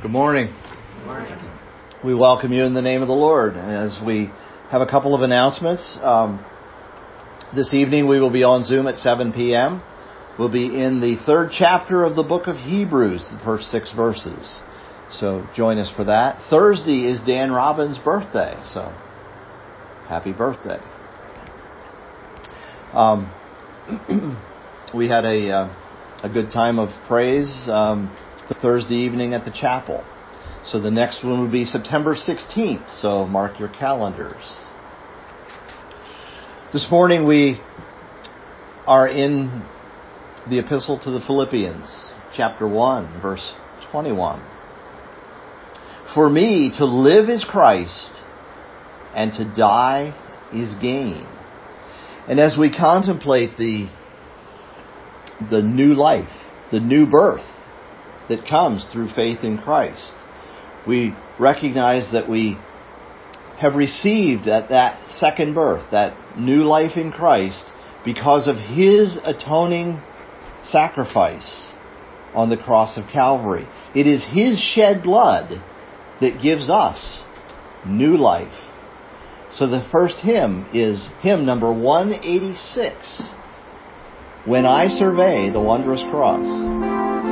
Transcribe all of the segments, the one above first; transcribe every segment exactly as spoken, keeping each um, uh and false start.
Good morning. Good morning. We welcome you in the name of the Lord. As we have a couple of announcements, um, this evening we will be on Zoom at seven p.m. We'll be in the third chapter of the book of Hebrews, the first six verses. So join us for that. Thursday is Dan Robbins' birthday, so happy birthday. Um, we had a uh, a good time of praise um, Thursday evening at the chapel. So the next one will be September sixteenth, so mark your calendars. This morning we are in the Epistle to the Philippians, chapter one, verse twenty-one. For me, to live is Christ, and to die is gain. And as we contemplate the, the new life, the new birth that comes through faith in Christ, we recognize that we have received at that second birth, that new life in Christ, because of His atoning sacrifice on the cross of Calvary. It is His shed blood that gives us new life. So the first hymn is hymn number one eighty-six, When I Survey the Wondrous Cross.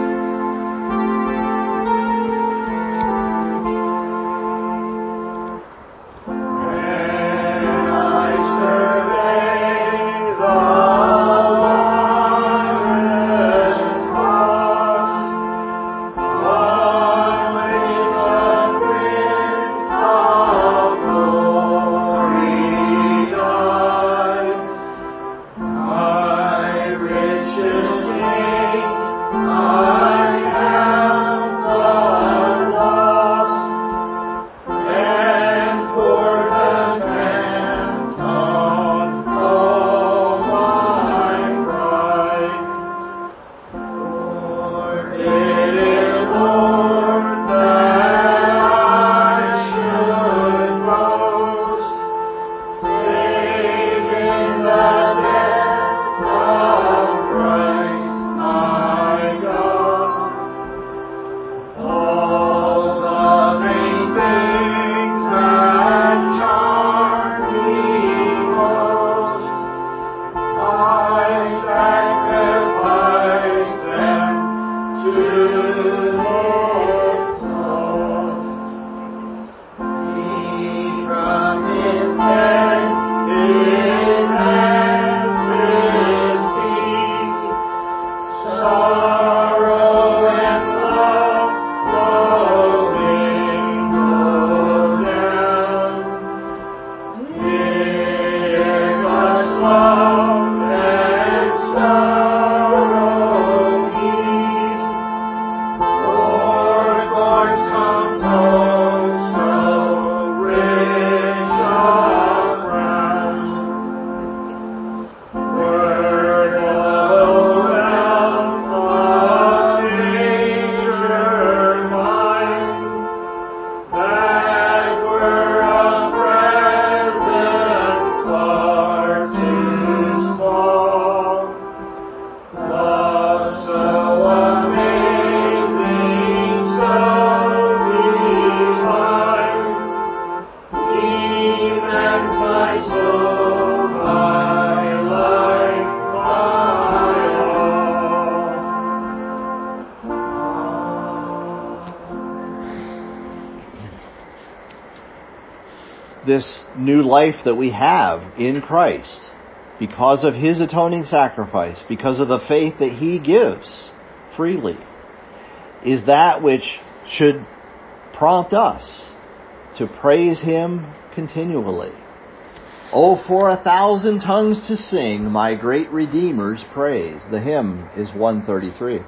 This new life that we have in Christ, because of His atoning sacrifice, because of the faith that He gives freely, is that which should prompt us to praise Him continually. Oh, for a thousand tongues to sing my great Redeemer's praise. The hymn is one thirty-three.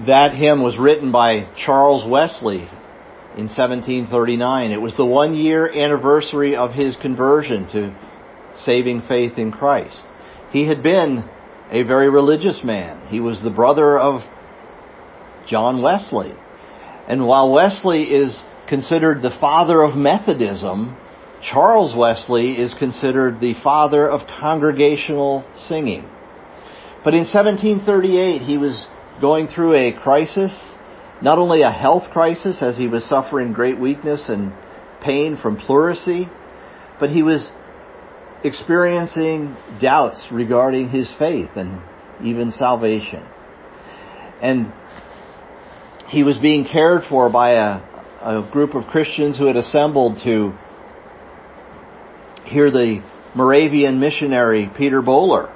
That hymn was written by Charles Wesley in seventeen thirty-nine. It was the one-year anniversary of his conversion to saving faith in Christ. He had been a very religious man. He was the brother of John Wesley. And while Wesley is considered the father of Methodism, Charles Wesley is considered the father of congregational singing. But in seventeen thirty-eight, he was going through a crisis, not only a health crisis as he was suffering great weakness and pain from pleurisy, but he was experiencing doubts regarding his faith and even salvation. And he was being cared for by a, a group of Christians who had assembled to hear the Moravian missionary Peter Böhler.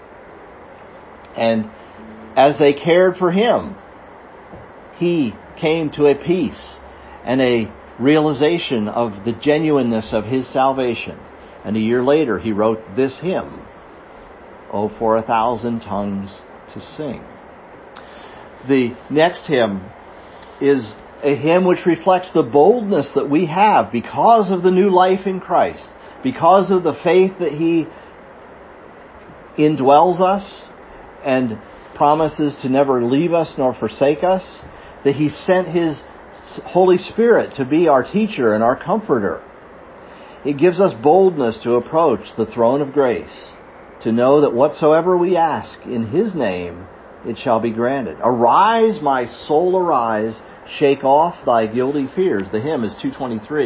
And as they cared for him, he came to a peace and a realization of the genuineness of his salvation. And a year later, he wrote this hymn, "Oh, for a thousand tongues to sing." The next hymn is a hymn which reflects the boldness that we have because of the new life in Christ, because of the faith that He indwells us and promises to never leave us nor forsake us, that He sent His Holy Spirit to be our teacher and our comforter. It gives us boldness to approach the throne of grace, to know that whatsoever we ask in His name, it shall be granted. Arise, my soul, arise, shake off thy guilty fears. The hymn is two twenty-three.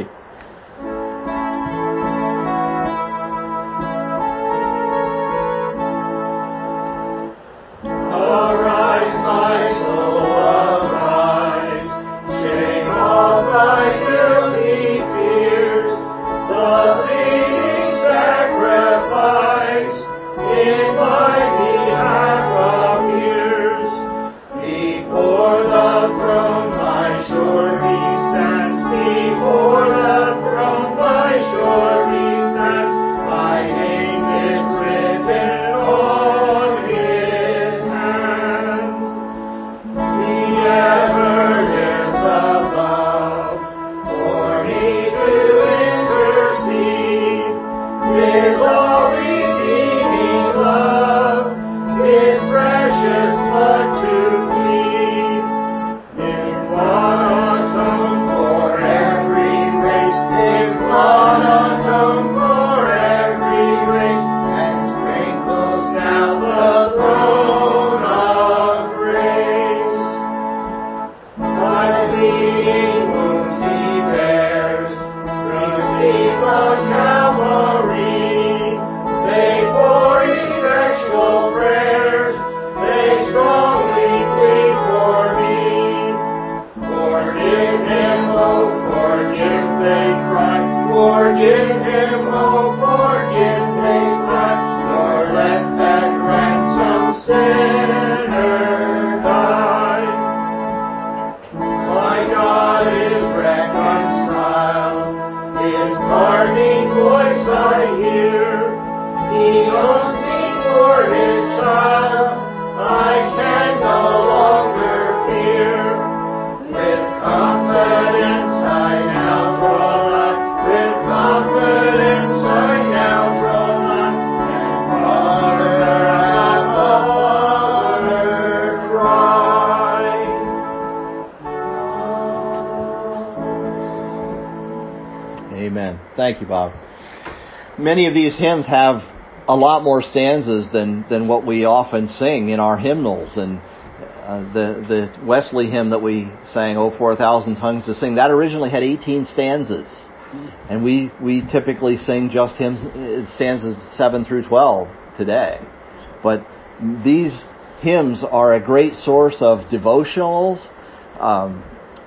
Thank you, Bob. Many of these hymns have a lot more stanzas than, than what we often sing in our hymnals. And uh, the the Wesley hymn that we sang, "Oh, for a thousand tongues to sing," that originally had eighteen stanzas. And we, we typically sing just hymns, stanzas seven through twelve today. But these hymns are a great source of devotionals, um,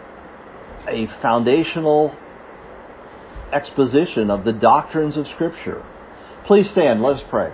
a foundational exposition of the doctrines of Scripture. Please stand. Let us pray.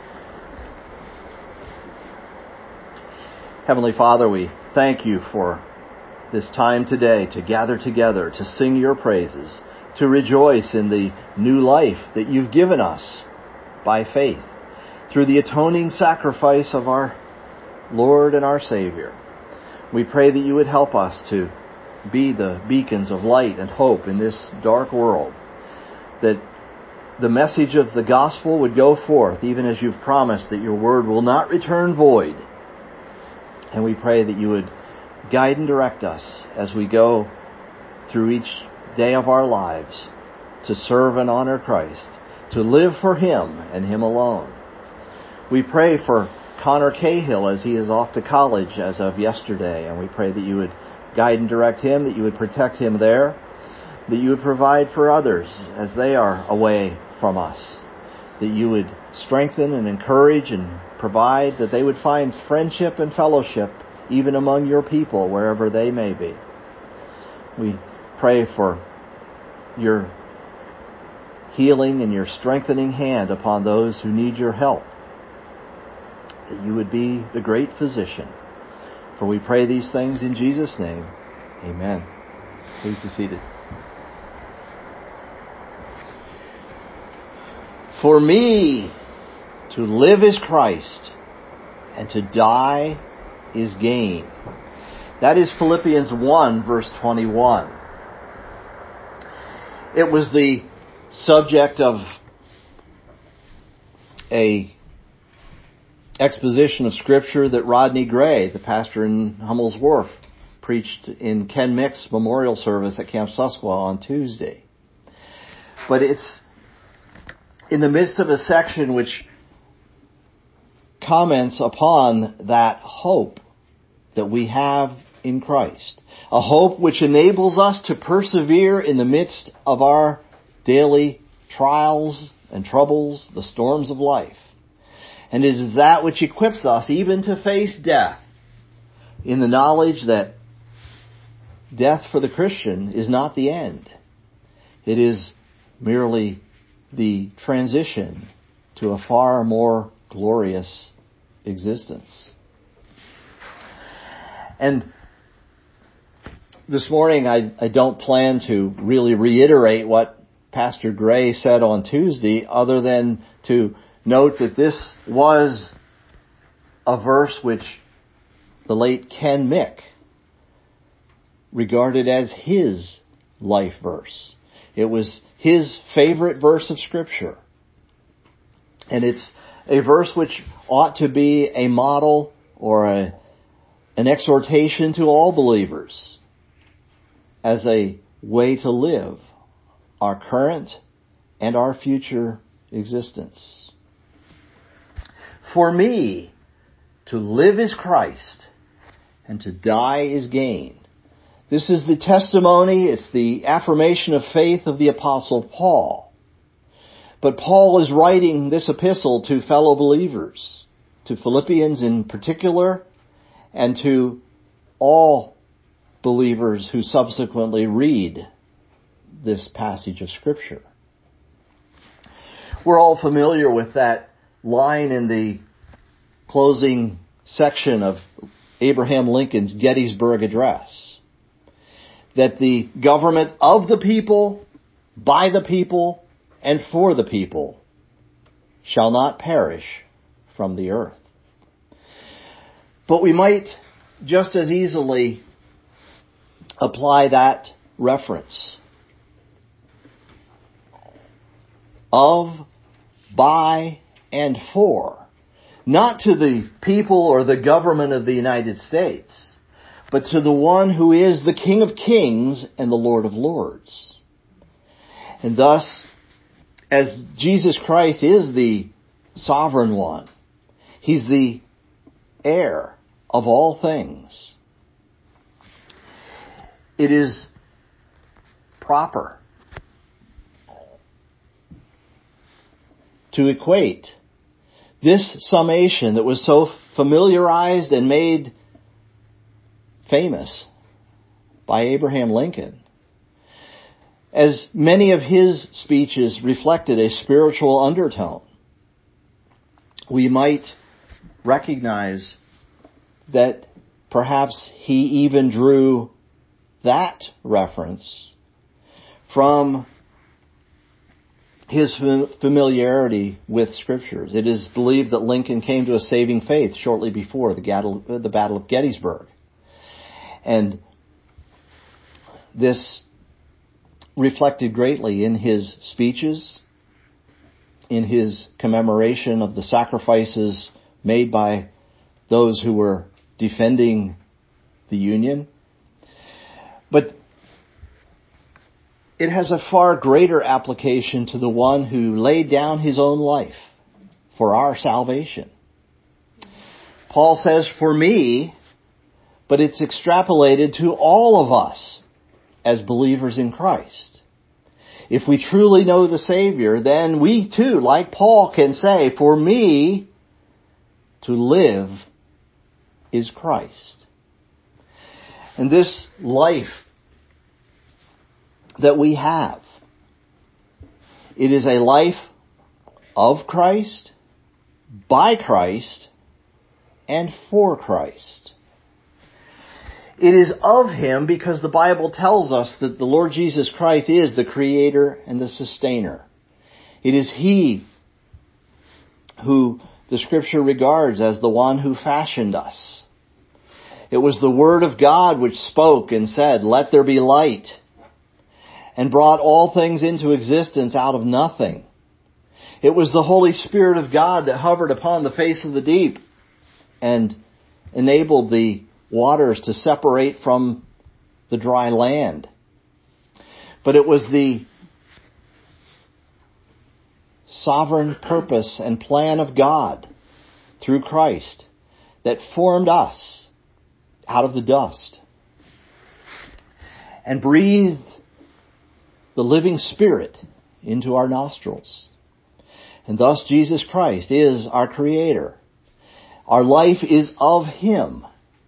Heavenly Father, we thank you for this time today to gather together, to sing your praises, to rejoice in the new life that you've given us by faith through the atoning sacrifice of our Lord and our Savior. We pray that you would help us to be the beacons of light and hope in this dark world, that the message of the gospel would go forth, even as you've promised that your word will not return void. And we pray that you would guide and direct us as we go through each day of our lives to serve and honor Christ, to live for Him and Him alone. We pray for Connor Cahill as he is off to college as of yesterday, and we pray that you would guide and direct him, that you would protect him there, that you would provide for others as they are away from us, that you would strengthen and encourage and provide, that they would find friendship and fellowship even among your people wherever they may be. We pray for your healing and your strengthening hand upon those who need your help, that you would be the great physician. For we pray these things in Jesus' name. Amen. Please be seated. For me, to live is Christ, and to die is gain. That is Philippians one, verse twenty-one. It was the subject of a exposition of Scripture that Rodney Gray, the pastor in Hummel's Wharf, preached in Ken Mick's memorial service at Camp Susquehanna on Tuesday. But it's in the midst of a section which comments upon that hope that we have in Christ. A hope which enables us to persevere in the midst of our daily trials and troubles, the storms of life. And it is that which equips us even to face death, in the knowledge that death for the Christian is not the end. It is merely the transition to a far more glorious existence. And this morning I, I don't plan to really reiterate what Pastor Gray said on Tuesday, other than to note that this was a verse which the late Ken Mick regarded as his life verse. It was his favorite verse of Scripture. And it's a verse which ought to be a model or a, an exhortation to all believers as a way to live our current and our future existence. For me, to live is Christ, and to die is gain. This is the testimony, it's the affirmation of faith of the Apostle Paul. But Paul is writing this epistle to fellow believers, to Philippians in particular, and to all believers who subsequently read this passage of Scripture. We're all familiar with that line in the closing section of Abraham Lincoln's Gettysburg Address, that the government of the people, by the people, and for the people shall not perish from the earth. But we might just as easily apply that reference of, by, and for, not to the people or the government of the United States, but to the one who is the King of Kings and the Lord of Lords. And thus, as Jesus Christ is the sovereign one, He's the heir of all things, it is proper to equate this summation that was so familiarized and made famous by Abraham Lincoln, as many of his speeches reflected a spiritual undertone. We might recognize that perhaps he even drew that reference from his familiarity with Scriptures. It is believed that Lincoln came to a saving faith shortly before the Battle of Gettysburg. And this reflected greatly in his speeches, in his commemoration of the sacrifices made by those who were defending the Union. But it has a far greater application to the one who laid down his own life for our salvation. Paul says, for me, but it's extrapolated to all of us as believers in Christ. If we truly know the Savior, then we too, like Paul, can say, for me, to live is Christ. And this life that we have, it is a life of Christ, by Christ, and for Christ. It is of Him because the Bible tells us that the Lord Jesus Christ is the Creator and the Sustainer. It is He who the Scripture regards as the one who fashioned us. It was the Word of God which spoke and said, "Let there be light," and brought all things into existence out of nothing. It was the Holy Spirit of God that hovered upon the face of the deep and enabled the waters to separate from the dry land. But it was the sovereign purpose and plan of God through Christ that formed us out of the dust and breathed the living Spirit into our nostrils. And thus Jesus Christ is our Creator. Our life is of Him.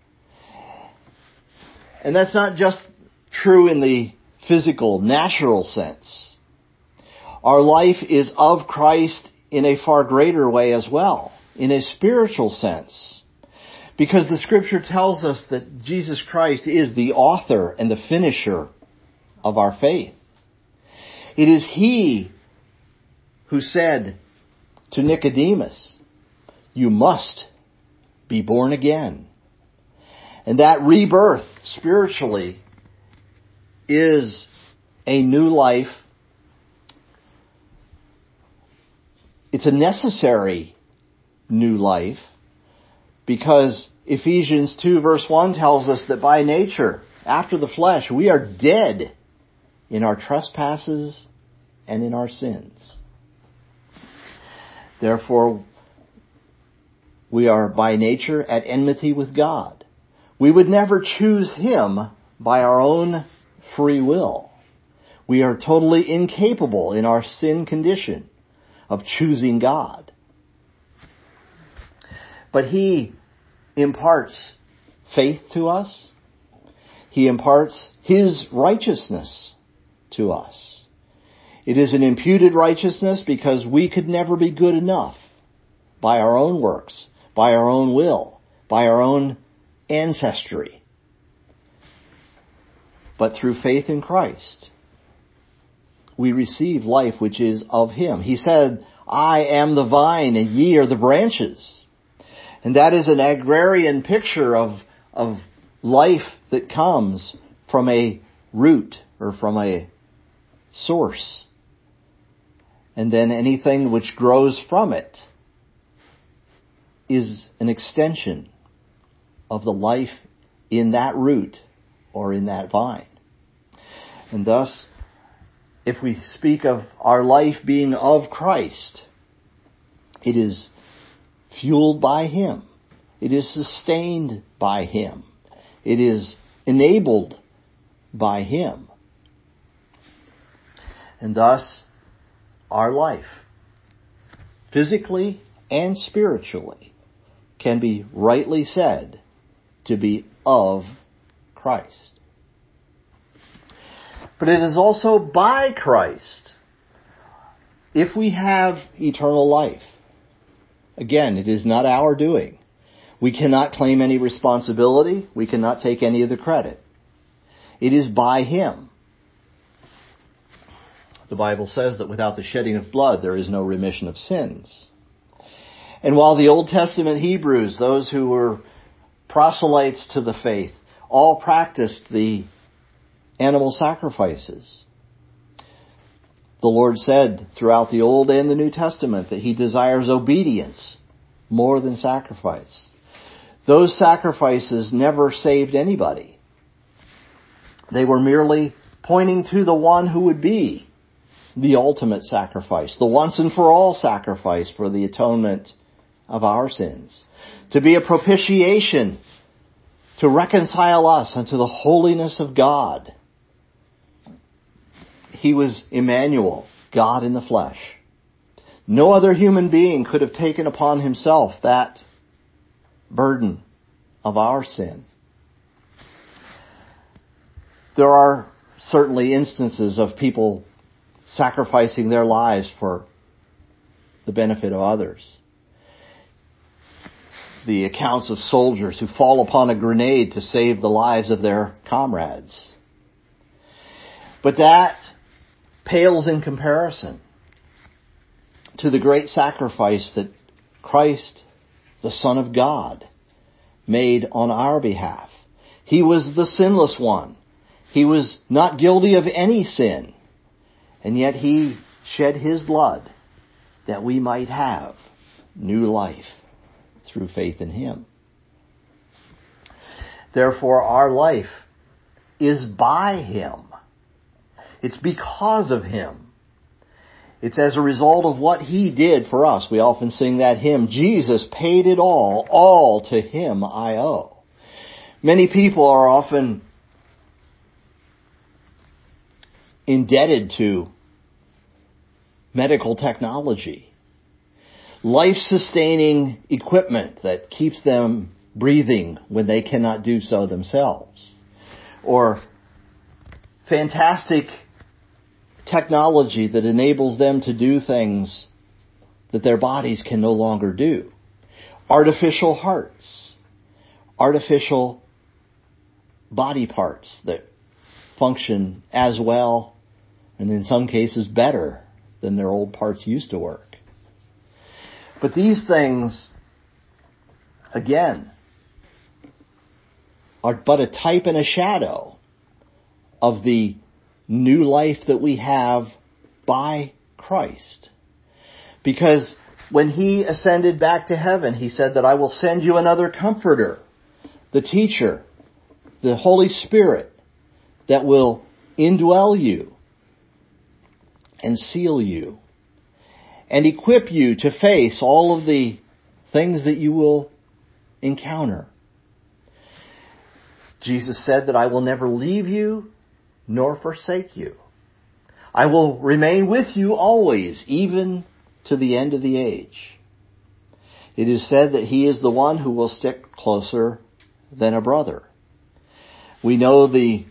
And that's not just true in the physical, natural sense. Our life is of Christ in a far greater way as well, in a spiritual sense. Because the Scripture tells us that Jesus Christ is the author and the finisher of our faith. It is He who said to Nicodemus, "You must be born again." And that rebirth, spiritually, is a new life. It's a necessary new life because Ephesians two verse one tells us that by nature, after the flesh, we are dead in our trespasses and in our sins. Therefore, we are by nature at enmity with God. We would never choose Him by our own free will. We are totally incapable in our sin condition of choosing God. But He imparts faith to us. He imparts His righteousness to us. It is an imputed righteousness because we could never be good enough by our own works, by our own will, by our own ancestry. But through faith in Christ, we receive life which is of Him. He said, "I am the vine and ye are the branches." And that is an agrarian picture of, of life that comes from a root or from a source. And then anything which grows from it is an extension of the life in that root or in that vine. And thus, if we speak of our life being of Christ, it is fueled by Him. It is sustained by Him. It is enabled by Him. And thus, our life, physically and spiritually, can be rightly said to be of Christ. But it is also by Christ if we have eternal life. Again, it is not our doing. We cannot claim any responsibility. We cannot take any of the credit. It is by Him. The Bible says that without the shedding of blood, there is no remission of sins. And while the Old Testament Hebrews, those who were proselytes to the faith, all practiced the animal sacrifices. The Lord said throughout the Old and the New Testament that He desires obedience more than sacrifice. Those sacrifices never saved anybody. They were merely pointing to the one who would be the ultimate sacrifice, the once and for all sacrifice for the atonement of our sins, to be a propitiation, to reconcile us unto the holiness of God. He was Emmanuel, God in the flesh. No other human being could have taken upon himself that burden of our sin. There are certainly instances of people sacrificing their lives for the benefit of others. The accounts of soldiers who fall upon a grenade to save the lives of their comrades. But that pales in comparison to the great sacrifice that Christ, the Son of God, made on our behalf. He was the sinless one. He was not guilty of any sin. And yet He shed His blood that we might have new life through faith in Him. Therefore, our life is by Him. It's because of Him. It's as a result of what He did for us. We often sing that hymn, Jesus paid it all, all to Him I owe. Many people are often indebted to medical technology, life-sustaining equipment that keeps them breathing when they cannot do so themselves, or fantastic technology that enables them to do things that their bodies can no longer do. Artificial hearts, artificial body parts that function as well, and in some cases better than their old parts used to work. But these things, again, are but a type and a shadow of the new life that we have by Christ. Because when He ascended back to heaven, He said that I will send you another comforter, the teacher, the Holy Spirit, that will indwell you and seal you and equip you to face all of the things that you will encounter. Jesus said that I will never leave you nor forsake you. I will remain with you always, even to the end of the age. It is said that He is the one who will stick closer than a brother. We know the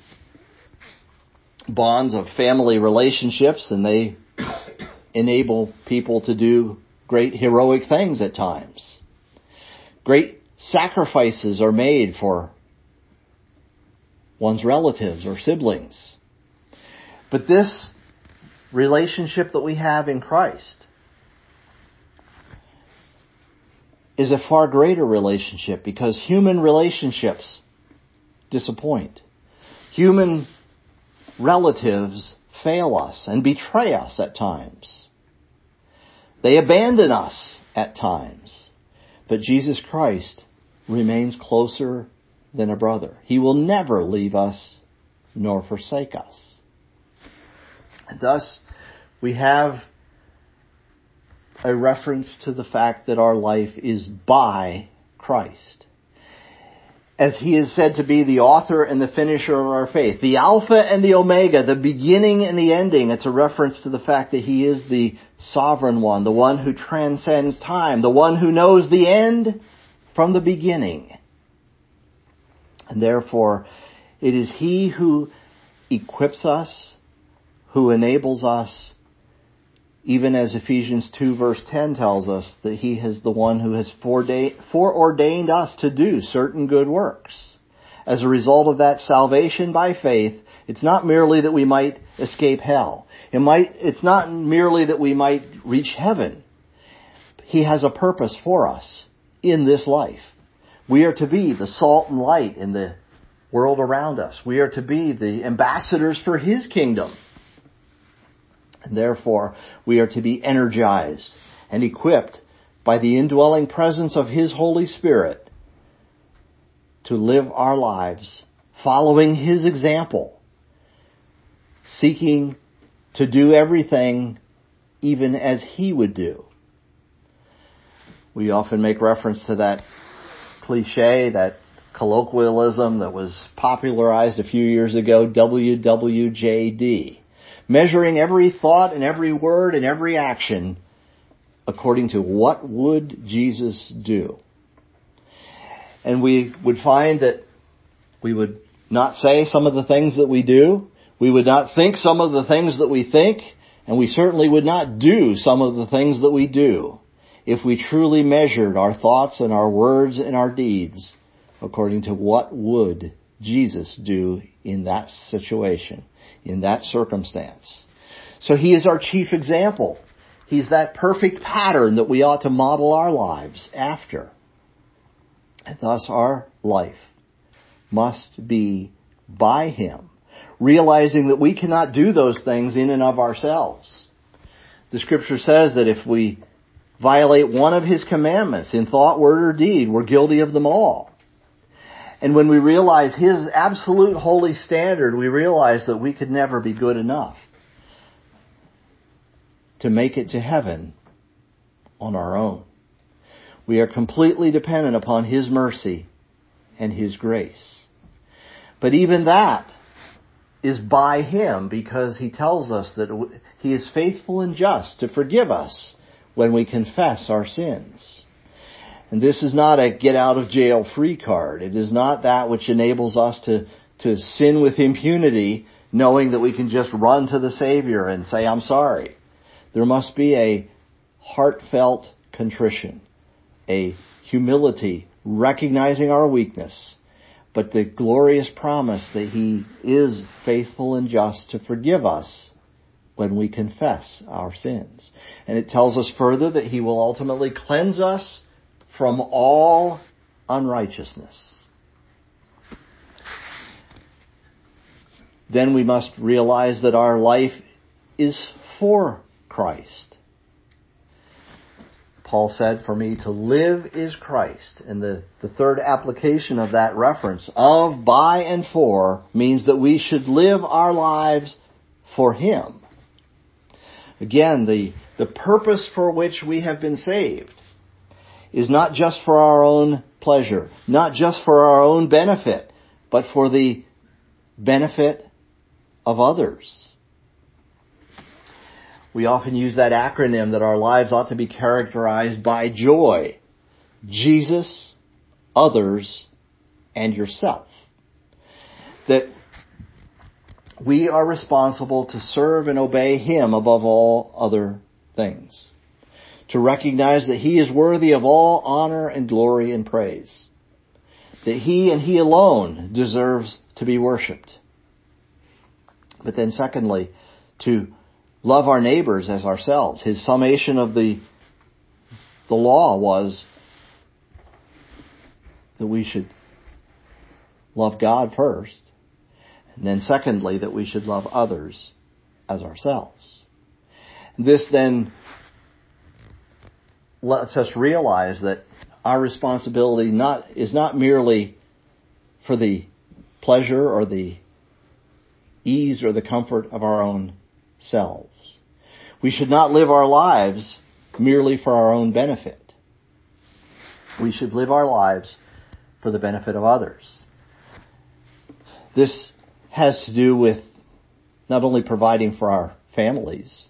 bonds of family relationships, and they enable people to do great heroic things at times. Great sacrifices are made for one's relatives or siblings. But this relationship that we have in Christ is a far greater relationship, because human relationships disappoint. Human relatives fail us and betray us at times. They abandon us at times. But Jesus Christ remains closer than a brother. He will never leave us nor forsake us. And thus, we have a reference to the fact that our life is by Christ. As He is said to be the author and the finisher of our faith, the Alpha and the Omega, the beginning and the ending. It's a reference to the fact that He is the sovereign one, the one who transcends time, the one who knows the end from the beginning. And therefore, it is He who equips us, who enables us, even as Ephesians two verse ten tells us, that He is the one who has foreordained us to do certain good works. As a result of that salvation by faith, it's not merely that we might escape hell. It might, it's not merely that we might reach heaven. He has a purpose for us in this life. We are to be the salt and light in the world around us. We are to be the ambassadors for His kingdom. And therefore, we are to be energized and equipped by the indwelling presence of His Holy Spirit to live our lives following His example, seeking to do everything even as He would do. We often make reference to that cliche, that colloquialism that was popularized a few years ago, W W J D. Measuring every thought and every word and every action according to what would Jesus do. And we would find that we would not say some of the things that we do. We would not think some of the things that we think. And we certainly would not do some of the things that we do if we truly measured our thoughts and our words and our deeds according to what would Jesus do in that situation, in that circumstance. So He is our chief example. He's that perfect pattern that we ought to model our lives after. And thus our life must be by Him, realizing that we cannot do those things in and of ourselves. The Scripture says that if we violate one of His commandments in thought, word, or deed, we're guilty of them all. And when we realize His absolute holy standard, we realize that we could never be good enough to make it to heaven on our own. We are completely dependent upon His mercy and His grace. But even that is by Him, because He tells us that He is faithful and just to forgive us when we confess our sins. And this is not a get out of jail free card. It is not that which enables us to, to sin with impunity, knowing that we can just run to the Savior and say, I'm sorry. There must be a heartfelt contrition, a humility, recognizing our weakness, but the glorious promise that He is faithful and just to forgive us when we confess our sins. And it tells us further that He will ultimately cleanse us from all unrighteousness. Then we must realize that our life is for Christ. Paul said, for me to live is Christ. And the, the third application of that reference, of, by, and for, means that we should live our lives for Him. Again, the, the purpose for which we have been saved is not just for our own pleasure, not just for our own benefit, but for the benefit of others. We often use that acronym that our lives ought to be characterized by joy. Jesus, others, and yourself. That we are responsible to serve and obey Him above all other things. To recognize that He is worthy of all honor and glory and praise. That He and He alone deserves to be worshipped. But then secondly, to love our neighbors as ourselves. His summation of the, the law was that we should love God first. And then secondly, that we should love others as ourselves. This then lets us realize that our responsibility not is not merely for the pleasure or the ease or the comfort of our own selves. We should not live our lives merely for our own benefit. We should live our lives for the benefit of others. This has to do with not only providing for our families.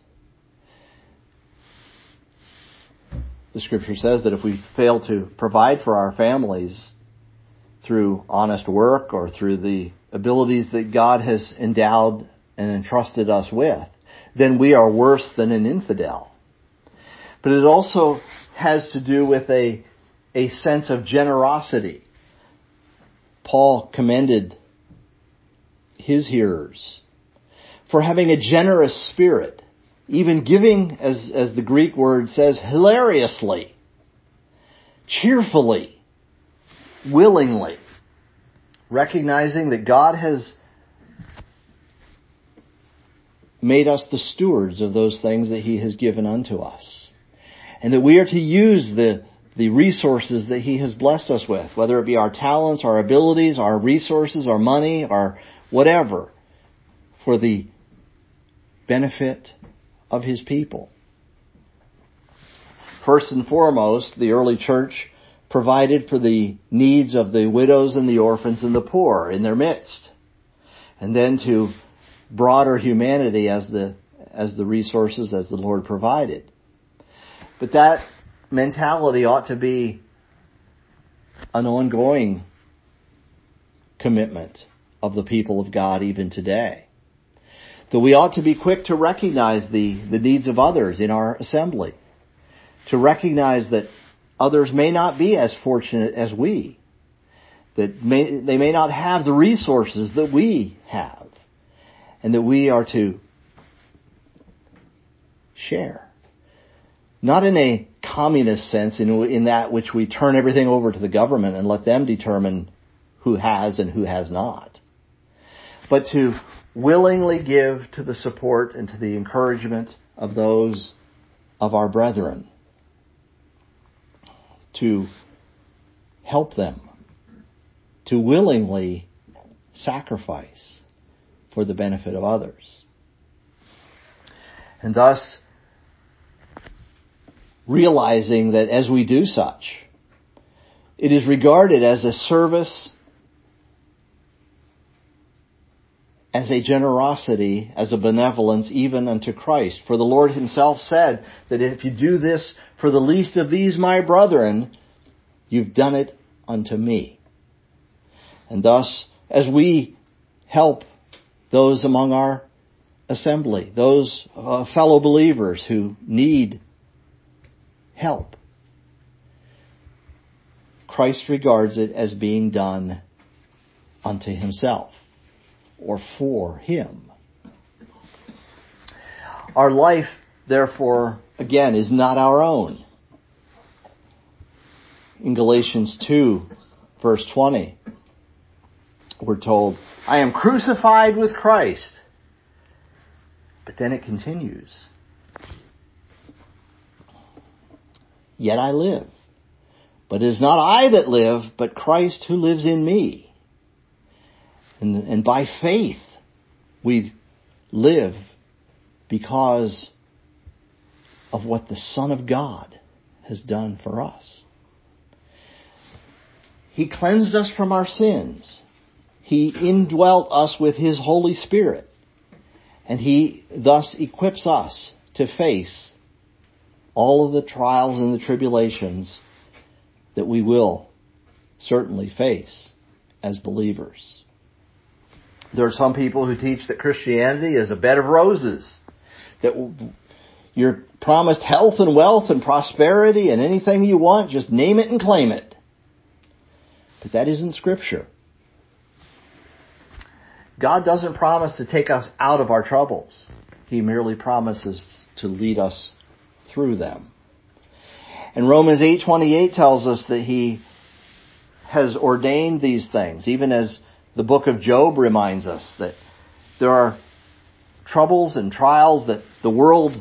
The Scripture says that if we fail to provide for our families through honest work or through the abilities that God has endowed and entrusted us with, then we are worse than an infidel. But it also has to do with a, a sense of generosity. Paul commended his hearers for having a generous spirit, even giving, as, as the Greek word says, hilariously, cheerfully, willingly. recognizing that God has made us the stewards of those things that He has given unto us. And that we are to use the, the resources that He has blessed us with, whether it be our talents, our abilities, our resources, our money, our whatever, for the benefit of His people. First and foremost, the early church provided for the needs of the widows and the orphans and the poor in their midst. And then to broader humanity as the as the resources as the Lord provided. But that mentality ought to be an ongoing commitment of the people of God even today. That we ought to be quick to recognize the, the needs of others in our assembly. To recognize that others may not be as fortunate as we. That may, they may not have the resources that we have. And that we are to share. Not in a communist sense, in, in that which we turn everything over to the government and let them determine who has and who has not. But to willingly give to the support and to the encouragement of those of our brethren. To help them. To willingly sacrifice for the benefit of others. And thus, realizing that as we do such, it is regarded as a service, as a generosity, as a benevolence even unto Christ. For the Lord Himself said that if you do this for the least of these my brethren, you've done it unto me. And thus, as we help those among our assembly, those uh, fellow believers who need help, Christ regards it as being done unto Himself or for Him. Our life, therefore, again, is not our own. In Galatians two, verse twenty, we're told, I am crucified with Christ. But then it continues. Yet I live. But it is not I that live, but Christ who lives in me. And, and by faith we live because of what the Son of God has done for us. He cleansed us from our sins. He indwelt us with His Holy Spirit. And He thus equips us to face all of the trials and the tribulations that we will certainly face as believers. There are some people who teach that Christianity is a bed of roses, that you're promised health and wealth and prosperity and anything you want, just name it and claim it. But that isn't Scripture. God doesn't promise to take us out of our troubles. He merely promises to lead us through them. And Romans eight twenty-eight tells us that He has ordained these things, even as the book of Job reminds us that there are troubles and trials that the world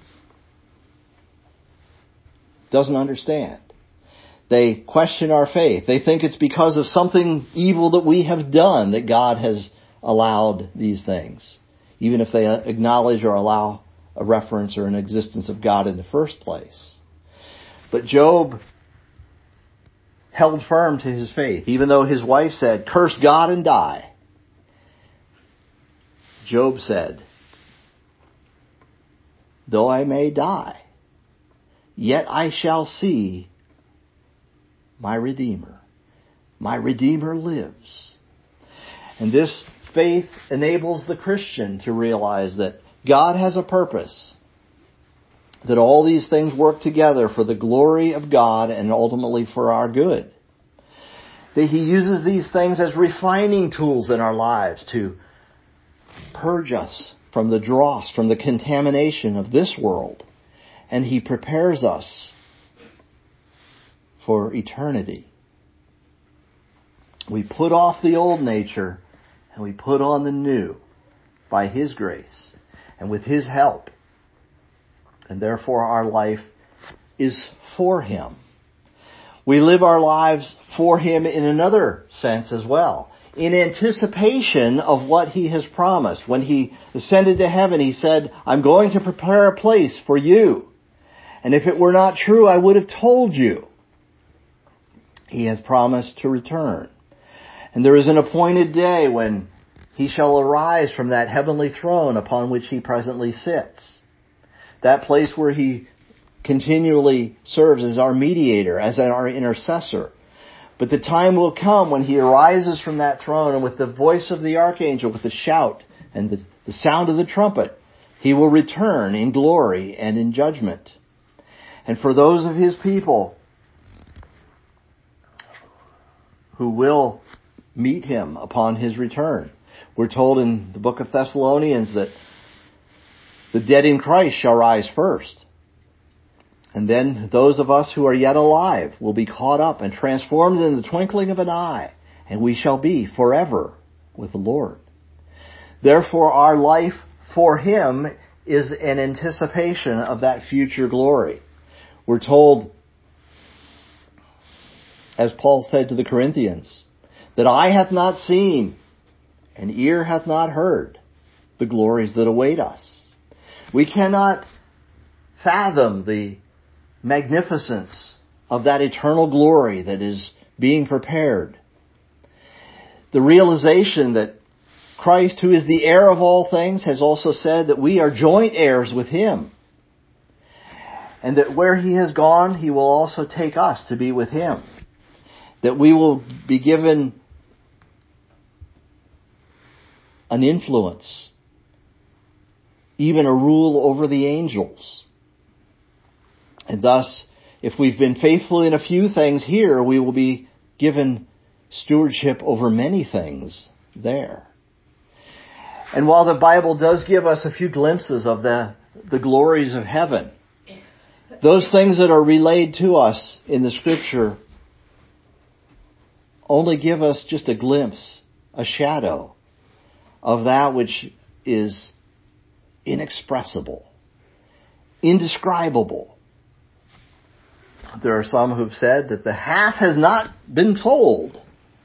doesn't understand. They question our faith. They think it's because of something evil that we have done that God has allowed these things, even if they acknowledge or allow a reference or an existence of God in the first place. But Job held firm to his faith, even though his wife said, curse God and die. Job said, though I may die, yet I shall see my Redeemer. My Redeemer lives. And this faith enables the Christian to realize that God has a purpose, that all these things work together for the glory of God and ultimately for our good. That He uses these things as refining tools in our lives to purge us from the dross, from the contamination of this world. And He prepares us for eternity. We put off the old nature and we put on the new by His grace and with His help. And therefore our life is for Him. We live our lives for Him in another sense as well, in anticipation of what He has promised. When He ascended to heaven, He said, I'm going to prepare a place for you. And if it were not true, I would have told you. He has promised to return. And there is an appointed day when He shall arise from that heavenly throne upon which He presently sits. That place where He continually serves as our mediator, as our intercessor. But the time will come when He arises from that throne, and with the voice of the archangel, with the shout and the, the sound of the trumpet, He will return in glory and in judgment. And for those of His people who will meet Him upon His return, we're told in the book of Thessalonians that the dead in Christ shall rise first. And then those of us who are yet alive will be caught up and transformed in the twinkling of an eye, and we shall be forever with the Lord. Therefore, our life for Him is an anticipation of that future glory. We're told, as Paul said to the Corinthians, that eye hath not seen, and ear hath not heard the glories that await us. We cannot fathom the magnificence of that eternal glory that is being prepared. The realization that Christ, who is the heir of all things, has also said that we are joint heirs with Him. And that where He has gone, He will also take us to be with Him. That we will be given an influence, even a rule over the angels. And thus, if we've been faithful in a few things here, we will be given stewardship over many things there. And while the Bible does give us a few glimpses of the, the glories of heaven, those things that are relayed to us in the Scripture only give us just a glimpse, a shadow of that which is inexpressible, indescribable. There are some who've said that the half has not been told.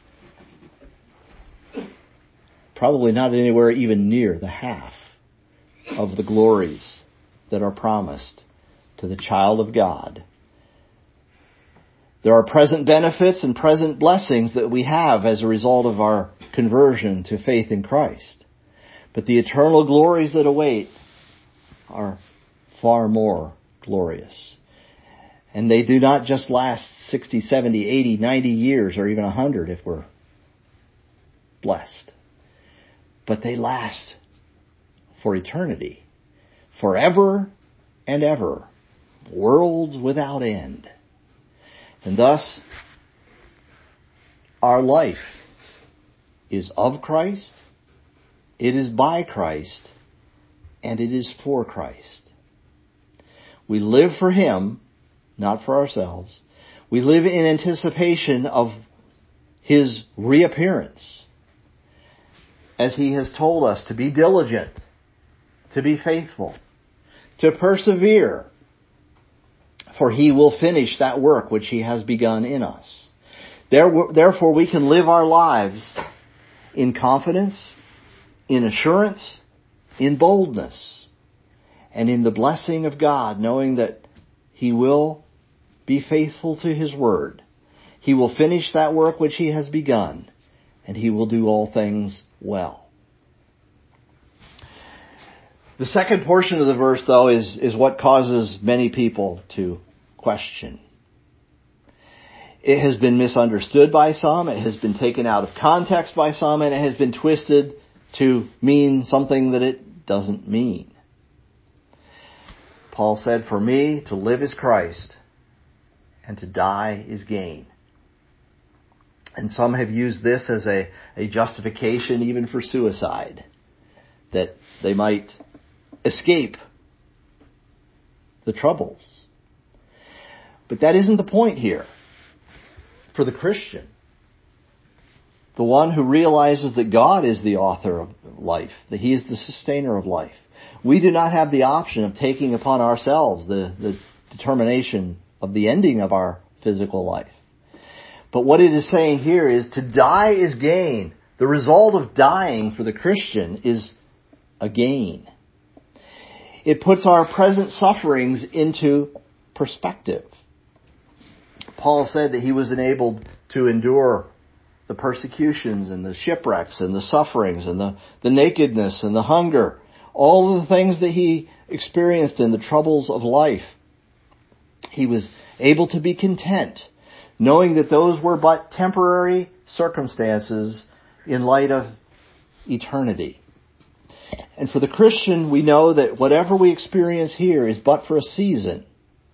Probably not anywhere even near the half of the glories that are promised to the child of God. There are present benefits and present blessings that we have as a result of our conversion to faith in Christ. But the eternal glories that await are far more glorious. And they do not just last sixty, seventy, eighty, ninety years or even one hundred if we're blessed. But they last for eternity, forever and ever, worlds without end. And thus, our life is of Christ, it is by Christ, and it is for Christ. We live for Him, not for ourselves. We live in anticipation of His reappearance, as He has told us to be diligent, to be faithful, to persevere, for He will finish that work which He has begun in us. Therefore, we can live our lives in confidence, in assurance, in boldness, and in the blessing of God, knowing that He will be faithful to His word. He will finish that work which He has begun, and He will do all things well. The second portion of the verse, though, is, is what causes many people to question. It has been misunderstood by some, it has been taken out of context by some, and it has been twisted to mean something that it doesn't mean. Paul said, "For me, to live is Christ, and to die is gain." And some have used this as a, a justification even for suicide, that they might escape the troubles. But that isn't the point here for the Christian. the one who realizes that God is the author of life, that He is the sustainer of life. We do not have the option of taking upon ourselves the, the determination of the ending of our physical life. But what it is saying here is to die is gain. The result of dying for the Christian is a gain. It puts our present sufferings into perspective. Paul said that he was enabled to endure the persecutions and the shipwrecks and the sufferings and the, the nakedness and the hunger, all of the things that he experienced in the troubles of life. He was able to be content, knowing that those were but temporary circumstances in light of eternity. And for the Christian, we know that whatever we experience here is but for a season.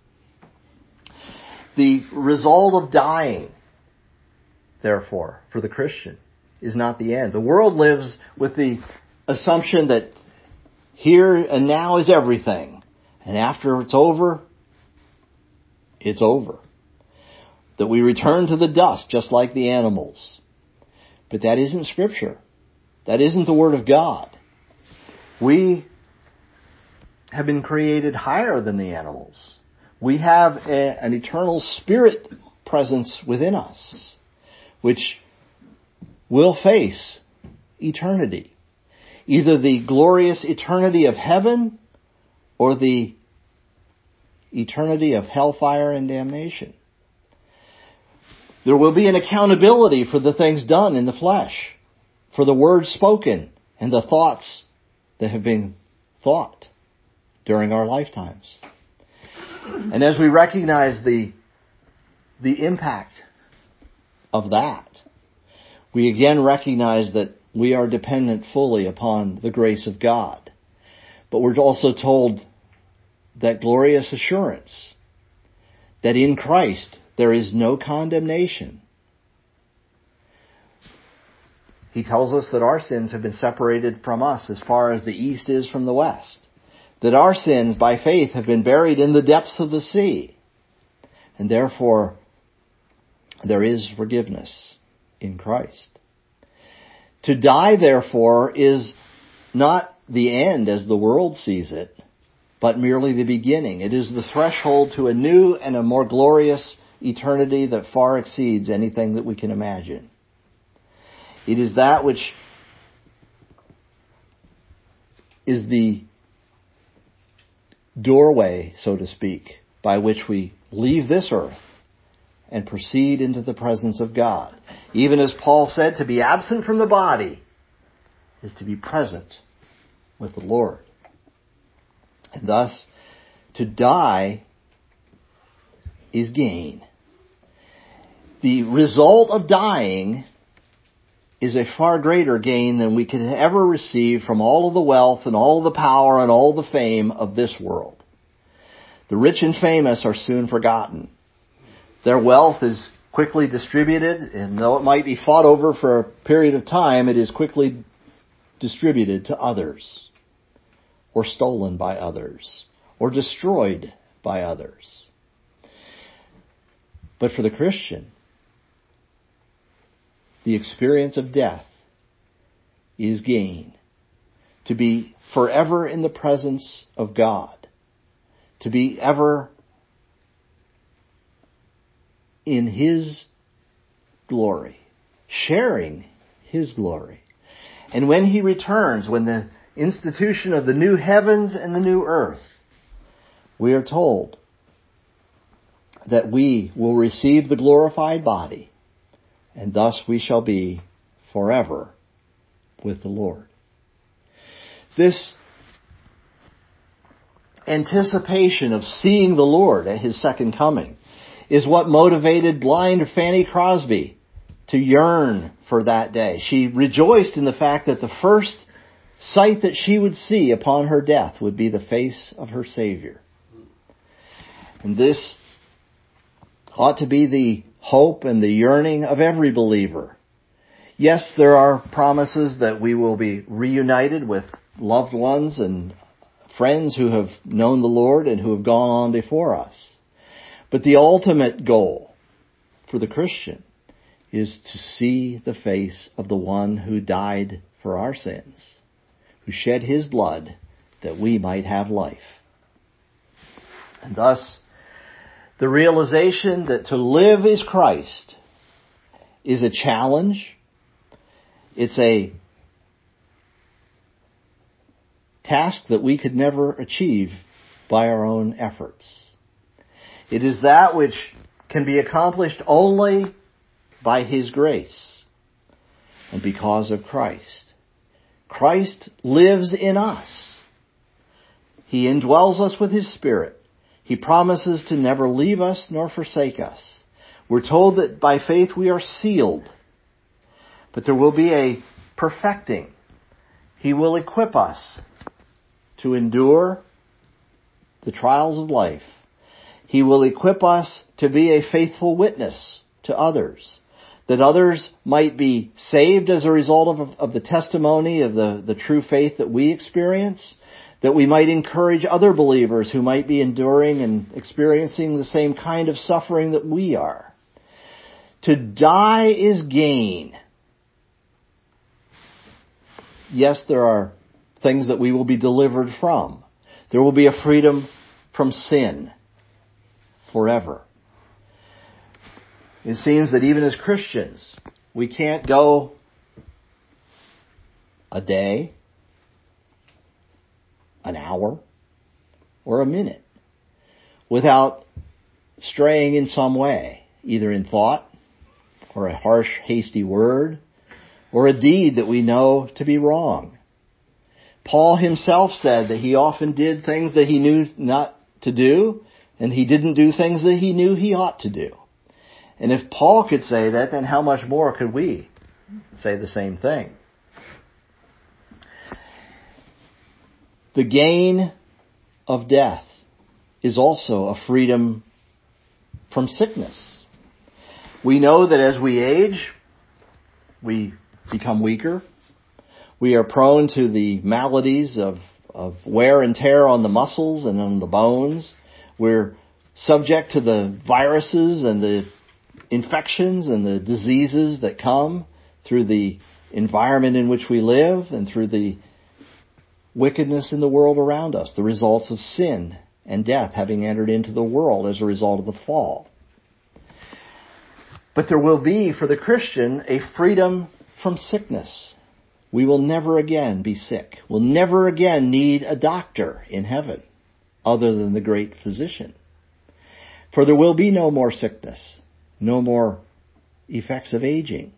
The result of dying, therefore, for the Christian, is not the end. The world lives with the assumption that here and now is everything, and after it's over, it's over. That we return to the dust just like the animals. But that isn't Scripture. That isn't the Word of God. We have been created higher than the animals. We have a, an eternal spirit presence within us, which will face eternity. Either the glorious eternity of heaven or the eternity of hellfire and damnation. There will be an accountability for the things done in the flesh, for the words spoken and the thoughts that have been thought during our lifetimes. And as we recognize the, the impact of that, we again recognize that we are dependent fully upon the grace of God. But we're also told that glorious assurance that in Christ there is no condemnation. He tells us that our sins have been separated from us as far as the east is from the west. That our sins, by faith, have been buried in the depths of the sea. And therefore, there is forgiveness in Christ. To die, therefore, is not the end as the world sees it, but merely the beginning. It is the threshold to a new and a more glorious eternity that far exceeds anything that we can imagine. It is that which is the doorway, so to speak, by which we leave this earth and proceed into the presence of God. Even as Paul said, to be absent from the body is to be present with the Lord. And thus, to die is gain. The result of dying is a far greater gain than we could ever receive from all of the wealth and all of the power and all the fame of this world. The rich and famous are soon forgotten. Their wealth is quickly distributed, and though it might be fought over for a period of time, it is quickly distributed to others, or stolen by others, or destroyed by others. But for the Christian, the experience of death is gain. To be forever in the presence of God. To be ever in His glory. Sharing His glory. And when He returns, when the institution of the new heavens and the new earth, we are told that we will receive the glorified body, and thus we shall be forever with the Lord. This anticipation of seeing the Lord at His second coming is what motivated blind Fanny Crosby to yearn for that day. She rejoiced in the fact that the first sight that she would see upon her death would be the face of her Savior. And this ought to be the hope and the yearning of every believer. Yes, there are promises that we will be reunited with loved ones and friends who have known the Lord and who have gone on before us. But the ultimate goal for the Christian is to see the face of the one who died for our sins, who shed his blood that we might have life. And thus, the realization that to live is Christ is a challenge. It's a task that we could never achieve by our own efforts. It is that which can be accomplished only by his grace and because of Christ. Christ lives in us. He indwells us with his Spirit. He promises to never leave us nor forsake us. We're told that by faith we are sealed. But there will be a perfecting. He will equip us to endure the trials of life. He will equip us to be a faithful witness to others, that others might be saved as a result of, of the testimony of the, the true faith that we experience, that we might encourage other believers who might be enduring and experiencing the same kind of suffering that we are. To die is gain. Yes, there are things that we will be delivered from. There will be a freedom from sin forever. It seems that even as Christians, we can't go a day, an hour, or a minute without straying in some way, either in thought or a harsh, hasty word or a deed that we know to be wrong. Paul himself said that he often did things that he knew not to do, and he didn't do things that he knew he ought to do. And if Paul could say that, then how much more could we say the same thing? The gain of death is also a freedom from sickness. We know that as we age, we become weaker. We are prone to the maladies of, of wear and tear on the muscles and on the bones. We're subject to the viruses and the infections and the diseases that come through the environment in which we live and through the wickedness in the world around us, the results of sin and death having entered into the world as a result of the fall. But there will be, for the Christian, a freedom from sickness. We will never again be sick. We'll never again need a doctor in heaven other than the great physician. For there will be no more sickness, no more effects of aging.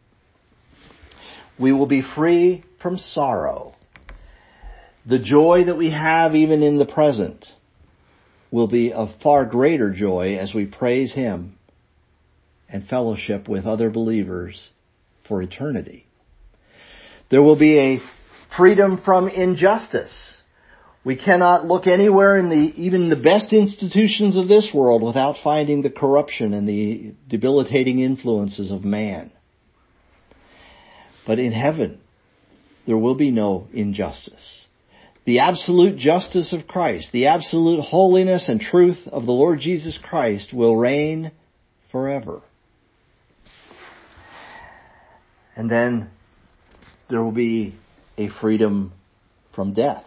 We will be free from sorrow. The joy that we have even in the present will be of far greater joy as we praise him and fellowship with other believers for eternity. There will be a freedom from injustice. We cannot look anywhere in the even the best institutions of this world without finding the corruption and the debilitating influences of man. But in heaven, there will be no injustice. The absolute justice of Christ, the absolute holiness and truth of the Lord Jesus Christ will reign forever. And then there will be a freedom from death.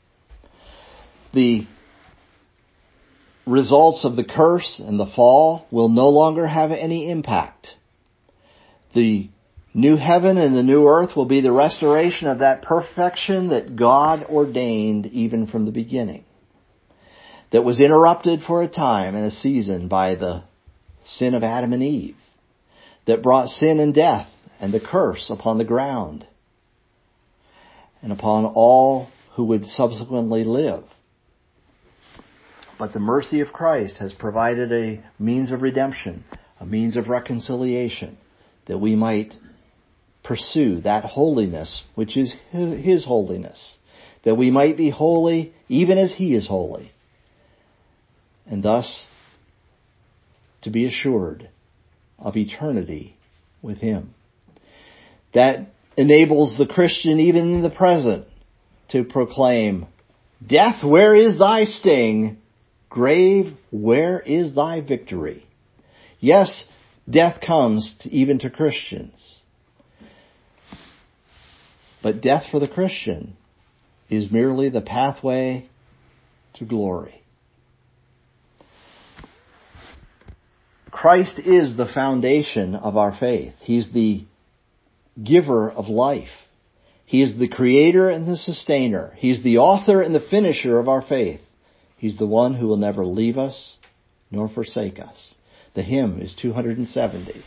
The results of the curse and the fall will no longer have any impact. The new heaven and the new earth will be the restoration of that perfection that God ordained even from the beginning, that was interrupted for a time and a season by the sin of Adam and Eve, that brought sin and death and the curse upon the ground and upon all who would subsequently live. But the mercy of Christ has provided a means of redemption, a means of reconciliation, that we might pursue that holiness which is his holiness, that we might be holy even as he is holy, and thus to be assured of eternity with him. That enables the Christian even in the present to proclaim, "Death, where is thy sting? Grave, where is thy victory?" Yes, death comes to, even to Christians. But death for the Christian is merely the pathway to glory. Christ is the foundation of our faith. He's the giver of life. He is the creator and the sustainer. He's the author and the finisher of our faith. He's the one who will never leave us nor forsake us. The hymn is two hundred seventy.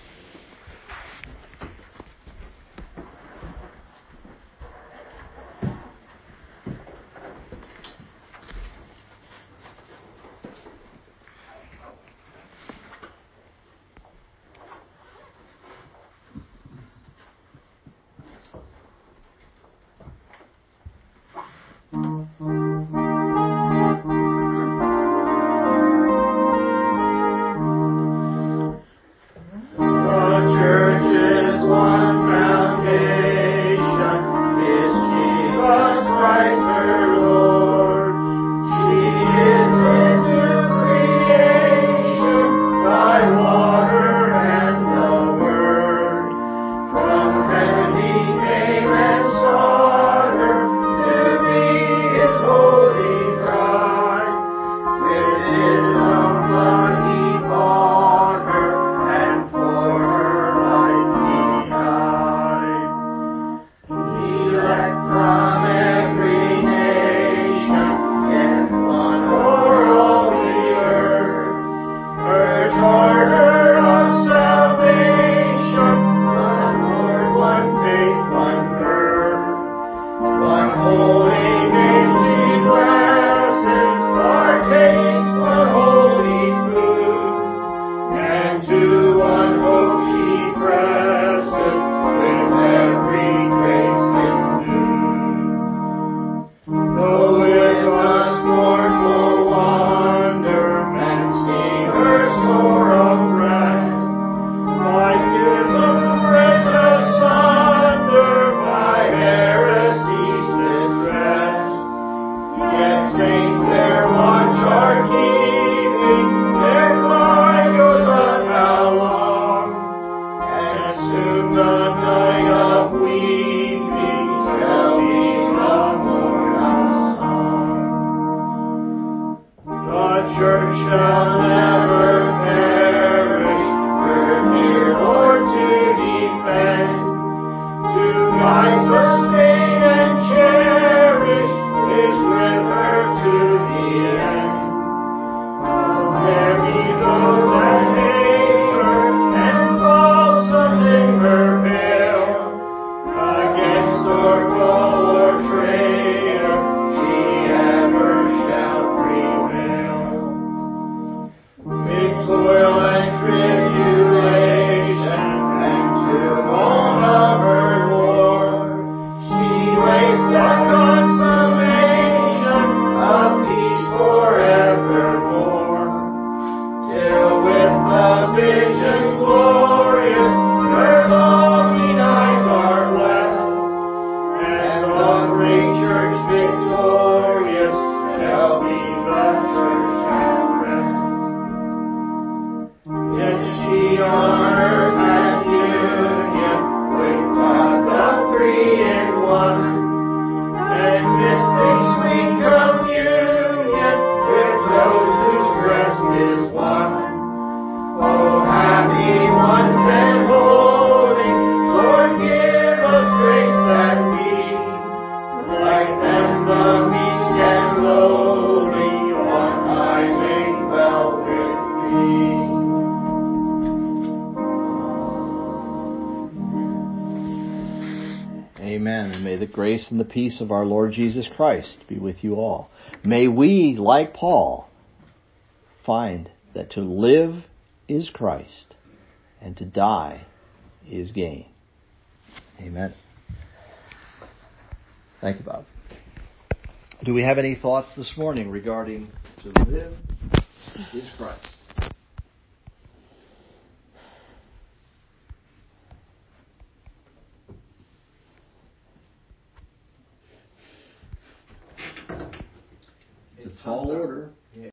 Grace and the peace of our Lord Jesus Christ be with you all. May we, like Paul, find that to live is Christ and to die is gain. Amen. Thank you, Bob. Do we have any thoughts this morning regarding to live is Christ? It's a tall order.